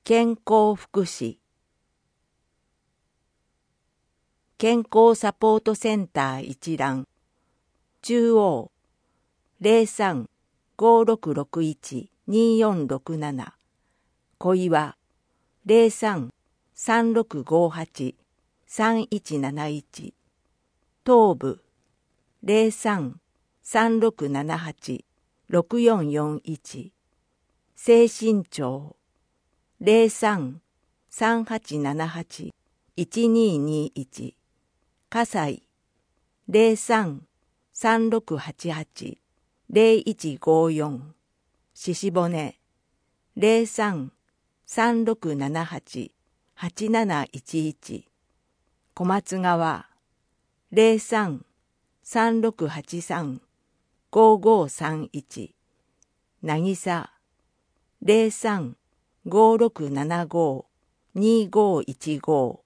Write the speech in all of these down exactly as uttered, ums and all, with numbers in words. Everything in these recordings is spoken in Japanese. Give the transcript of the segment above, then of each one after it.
健康福祉健康サポートセンター一覧中央 ゼロさん ごろくろくいち によんろくなな 小岩 ゼロさん さんろくごはち さんいちなないち 東部 ゼロさん さんろくななはち ろくよんよんいち 精神庁 ゼロさん さんはちななはち いちににいち 葛西 ゼロさん さんろくはちはち ゼロいちごよん 鹿骨 ゼロさん さんろくななはち はちなないちいち 小松川 ゼロさん さんろくはちさん ごごさんいち 渚 ゼロさん ごろくななご にごいちご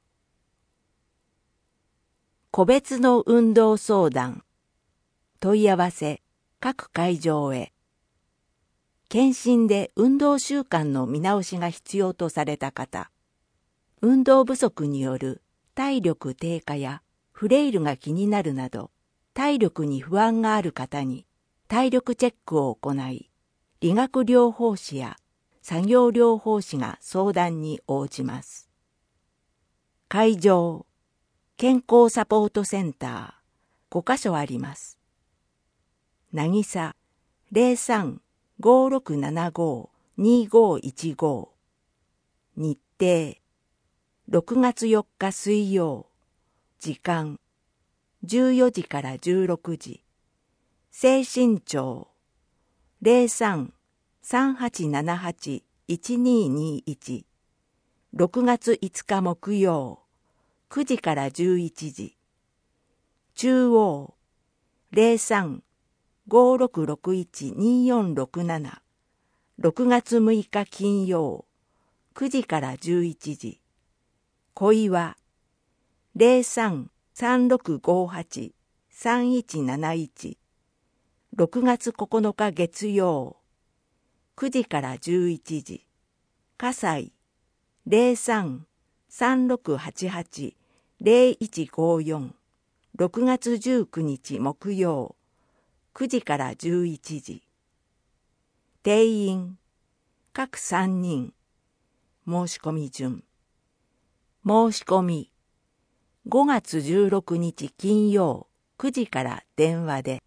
個別の運動相談問い合わせ各会場へ検診で運動習慣の見直しが必要とされた方、運動不足による体力低下やフレイルが気になるなど体力に不安がある方に体力チェックを行い、理学療法士や作業療法士が相談に応じます。会場、健康サポートセンターごかしょあります。渚 ゼロさん ごろくななご にごいちご 日程ろくがつよっか水曜時間じゅうよじからじゅうろくじ精神庁 ゼロさん さんはちななはち いちににいち ろくがついつか木曜くじからじゅういちじ中央 ゼロさん ごろくろくいち によんろくなな ろくがつむいか金曜くじからじゅういちじ小岩 ゼロさん さんろくごはち さんいちなないち ろくがつここのか月曜くじからじゅういちじ葛西 ゼロさん さんろくはちはち ゼロいちごよん ろくがつじゅうくにち木曜くじからじゅういちじ定員各さんにん申し込み順申し込みごがつじゅうろくにち金曜くじから電話で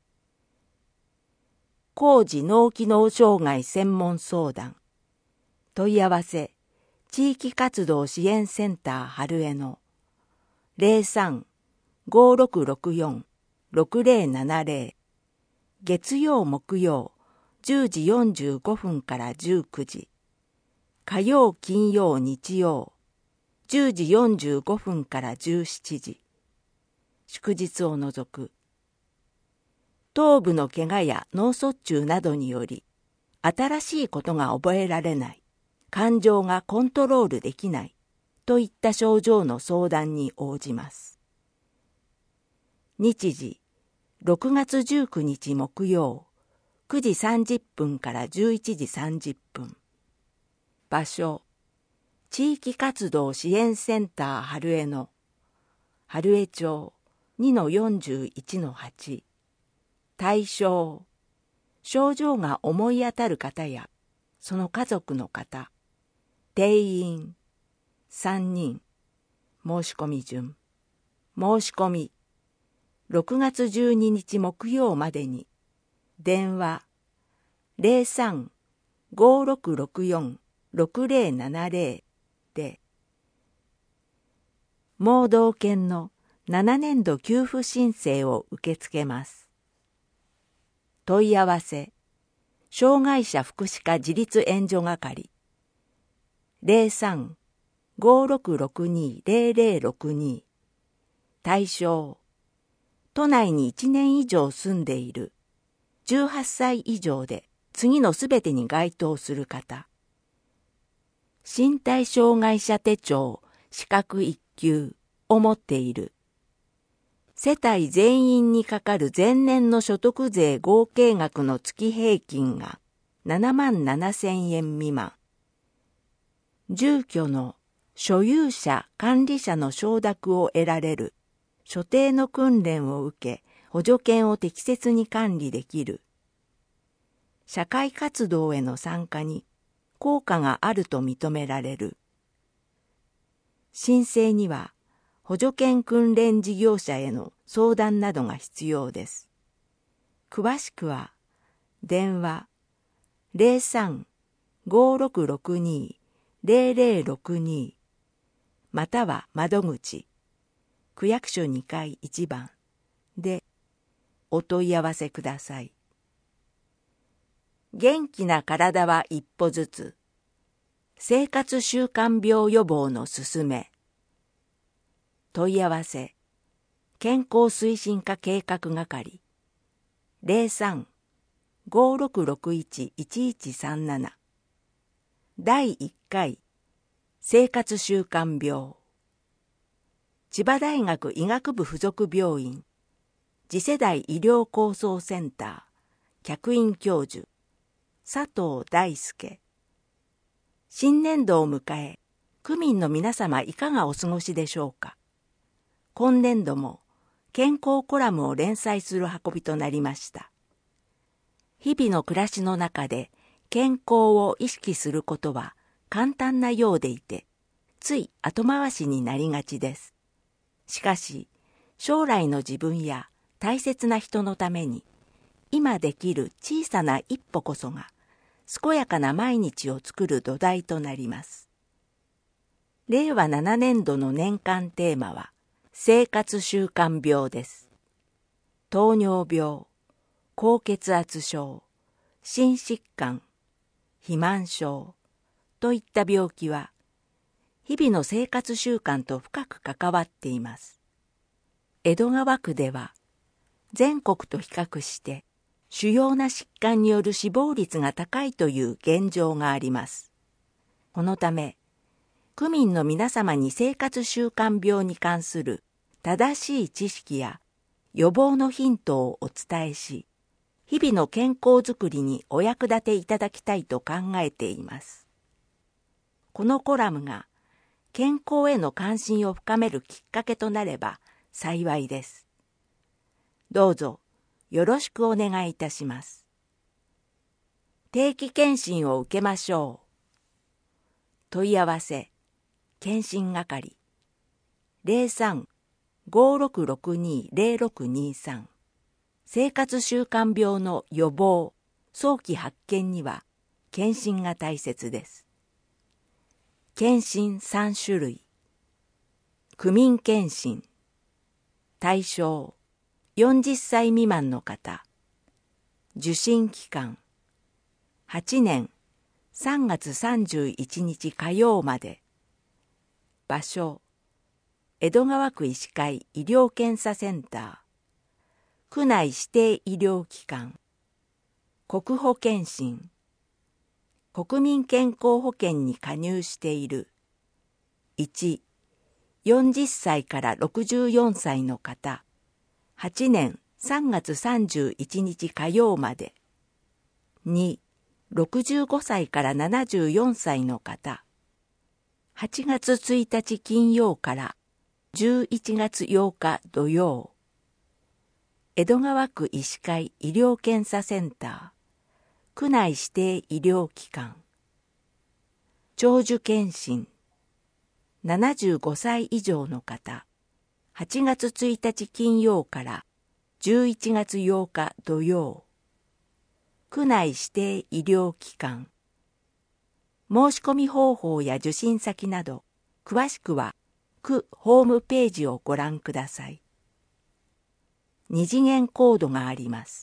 高次脳機能障害専門相談問い合わせ地域活動支援センター春江の ゼロさん ごろくろくよん ろくゼロななゼロ 月曜木曜じゅうじよんじゅうごふんからじゅうくじ火曜金曜日曜じゅうじよんじゅうごふんからじゅうしちじ祝日を除く頭部の怪我や脳卒中などにより新しいことが覚えられない感情がコントロールできないといった症状の相談に応じます。日時ろくがつじゅうくにち木曜くじさんじゅっぷんからじゅういちじさんじゅっぷん場所地域活動支援センター春江の春江町 にのよんじゅういちのはち 対象症状が思い当たる方やその家族の方定員さんにん申し込み順申し込みろくがつじゅうににち木曜までに電話 ゼロさん ごろくろくよん ろくゼロななゼロ で盲導犬のななねんど給付申請を受け付けます。問い合わせ障害者福祉課自立援助係 ゼロさん ごろくろくに ゼロゼロろくに 対象都内にいちねん以上住んでいるじゅうはっさい以上で次のすべてに該当する方身体障害者手帳資格いっきゅうを持っている世帯全員にかかる前年の所得税合計額の月平均がななまんななせんえん未満住居の所有者・管理者の承諾を得られる所定の訓練を受け、補助犬を適切に管理できる。社会活動への参加に効果があると認められる。申請には補助犬訓練事業者への相談などが必要です。詳しくは電話 ゼロさん ごーろくろくに ゼロゼロろくに または窓口区役所にかいいちばんでお問い合わせください。元気な体は一歩ずつ。生活習慣病予防のすすめ。問い合わせ健康推進課計画係 ゼロさん ごーろくろくいち いちいちさんなな だいいっかい生活習慣病千葉大学医学部附属病院次世代医療構想センター客員教授佐藤大輔。新年度を迎え、区民の皆様いかがお過ごしでしょうか。今年度も健康コラムを連載する運びとなりました。日々の暮らしの中で健康を意識することは簡単なようでいて、つい後回しになりがちです。しかし、将来の自分や大切な人のために、今できる小さな一歩こそが、健やかな毎日を作る土台となります。れいわななねんどの年間テーマは、生活習慣病です。糖尿病、高血圧症、心疾患、肥満症といった病気は、日々の生活習慣と深く関わっています。江戸川区では、全国と比較して、主要な疾患による死亡率が高いという現状があります。このため、区民の皆様に生活習慣病に関する正しい知識や予防のヒントをお伝えし、日々の健康づくりにお役立ていただきたいと考えています。このコラムが健康への関心を深めるきっかけとなれば幸いです。どうぞ、よろしくお願いいたします。定期検診を受けましょう。問い合わせ、検診係、ゼロさん ごーろくろくに ゼロろくにさん。生活習慣病の予防、早期発見には検診が大切です。検診さんしゅるい。区民検診。対象よんじゅっさい未満の方。受診期間はちねんさんがつさんじゅういちにち火曜まで。場所江戸川区医師会医療検査センター。区内指定医療機関。国保健診。国民健康保険に加入している。いち、よんじゅっさいからろくじゅうよんさいの方。はちねんさんがつさんじゅういちにち火曜まで。に、ろくじゅうごさいからななじゅうよんさいの方。はちがつついたち金曜からじゅういちがつようか土曜。江戸川区医師会医療検査センター。区内指定医療機関。長寿検診。ななじゅうごさい以上の方。はちがつついたち金曜からじゅういちがつようか土曜。区内指定医療機関。申し込み方法や受診先など、詳しくは区ホームページをご覧ください。二次元コードがあります。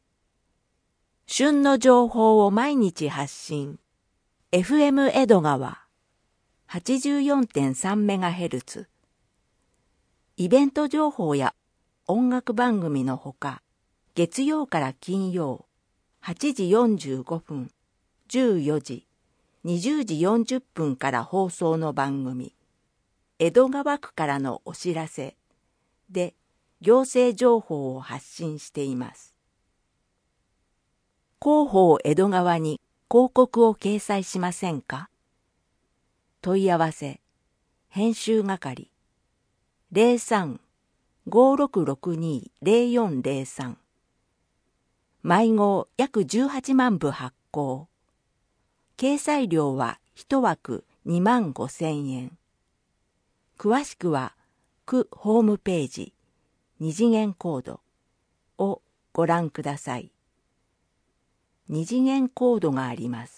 旬の情報を毎日発信。エフエム 江戸川 はちじゅうよんてんさんメガヘルツ。イベント情報や音楽番組のほか、月曜から金曜、はちじよんじゅうごふん、じゅうよじ、にじゅうじよんじゅっぷんから放送の番組、江戸川区からのお知らせで行政情報を発信しています。広報江戸川に広告を掲載しませんか？ 問い合わせ編集係 ゼロさん ごろくろくに ゼロよんゼロさん 毎号約じゅうはちまんぶ発行。掲載料はいち枠にまんごせんえん。詳しくは区ホームページ二次元コードをご覧ください。二次元コードがあります。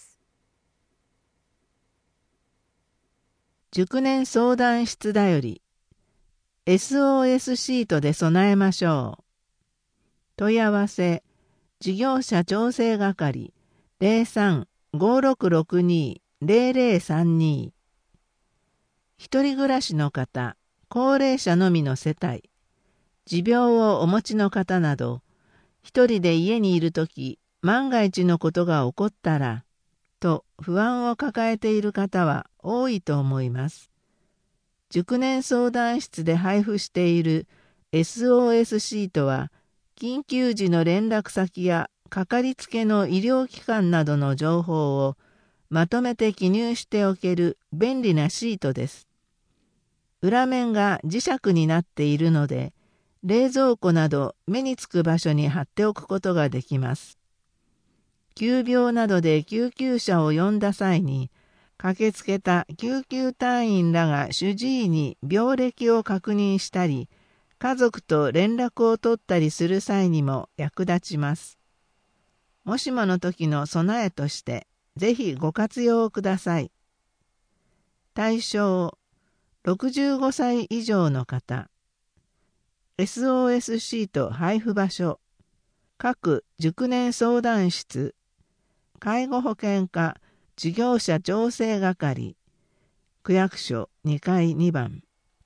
熟年相談室だより エスオーエス シートで備えましょう。問い合わせ事業者調整係 ゼロさん ごろくろくに ゼロゼロさんに。一人暮らしの方、高齢者のみの世帯、持病をお持ちの方など、一人で家にいるとき、万が一のことが起こったら、と不安を抱えている方は多いと思います。熟年相談室で配布している エスオーエス シートは、緊急時の連絡先やかかりつけの医療機関などの情報をまとめて記入しておける便利なシートです。裏面が磁石になっているので、冷蔵庫など目につく場所に貼っておくことができます。急病などで救急車を呼んだ際に、駆けつけた救急隊員らが主治医に病歴を確認したり、家族と連絡を取ったりする際にも役立ちます。もしもの時の備えとして、ぜひご活用ください。対象ろくじゅうごさい以上の方、エスオーエス シート配布場所、各熟年相談室、介護保険課事業者調整係、区役所にかいにばん。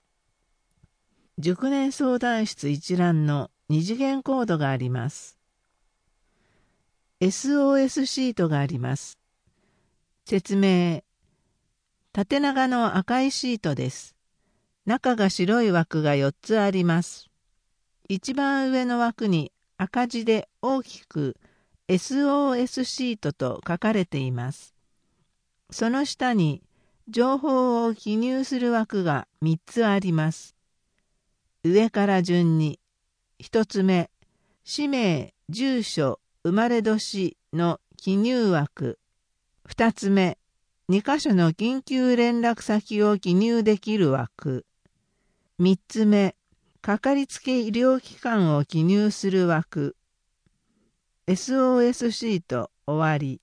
熟年相談室一覧の二次元コードがあります。エスオーエス シートがあります。説明。縦長の赤いシートです。中が白い枠がよっつあります。一番上の枠に赤字で大きく エスオーエス シートと書かれています。その下に情報を記入する枠がみっつあります。上から順に、一つ目、氏名、住所、生まれ年の記入枠。二つ目、にかしょの緊急連絡先を記入できる枠。三つ目、かかりつけ医療機関を記入する枠。エスオーエス シート終わり。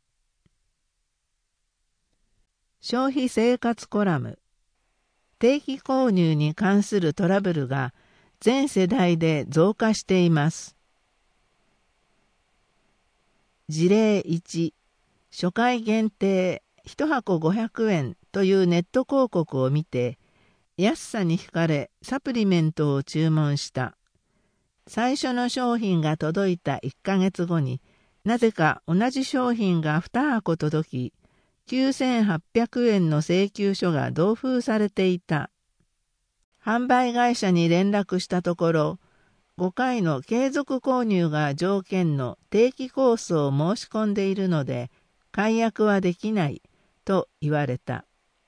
消費生活コラム。定期購入に関するトラブルが全世代で増加しています。事例いち、初回限定いちはこごひゃくえんというネット広告を見て、安さに惹かれサプリメントを注文した。最初の商品が届いたいっかげつごになぜか同じ商品がにはこ届き、きゅうせんはっぴゃくえんの請求書が同封されていた。販売会社に連絡したところ、ごかいの継続購入が条件の定期コースを申し込んでいるので、解約はできないと言われた。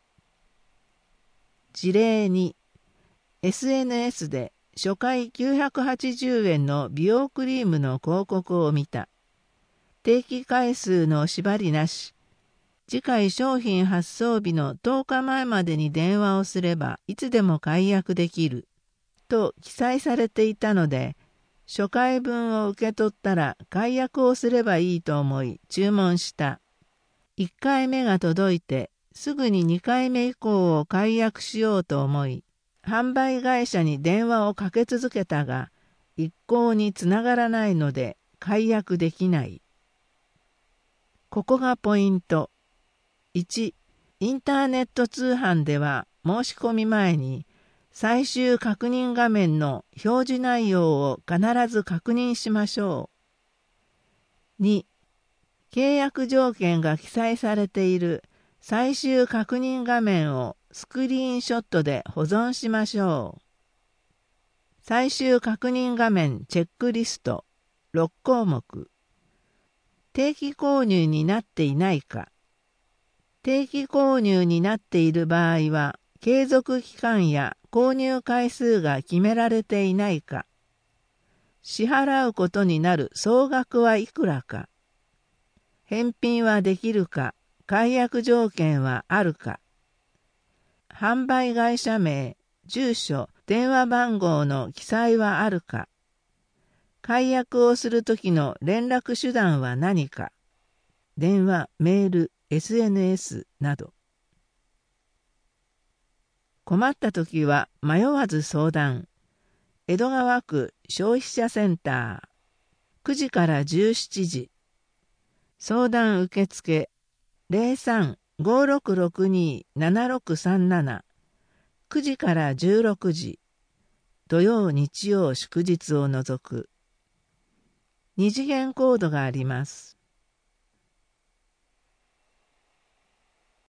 事例に、エスエヌエス で初回きゅうひゃくはちじゅうえんの美容クリームの広告を見た。定期回数の縛りなし。次回商品発送日のとおかまえまでに電話をすればいつでも解約できると記載されていたので、初回分を受け取ったら解約をすればいいと思い注文した。いっかいめが届いてすぐににかいめ以降を解約しようと思い、販売会社に電話をかけ続けたが、一向につながらないので解約できない。ここがポイント。いち、インターネット通販では申し込み前に最終確認画面の表示内容を必ず確認しましょう。に、契約条件が記載されている最終確認画面をスクリーンショットで保存しましょう。最終確認画面チェックリストろっこうもく。定期購入になっていないか。 定期購入になっている場合は、継続期間や購入回数が決められていないか、支払うことになる総額はいくらか、返品はできるか、解約条件はあるか、販売会社名、住所、電話番号の記載はあるか、解約をするときの連絡手段は何か、電話、メール、エスエヌエス など。困ったときは迷わず相談。江戸川区消費者センター、くじからじゅうしちじ。相談受付 ゼロさん ごろくろくに ななろくさんなな、くじからじゅうろくじ。土曜日曜祝日を除く。二次元コードがあります。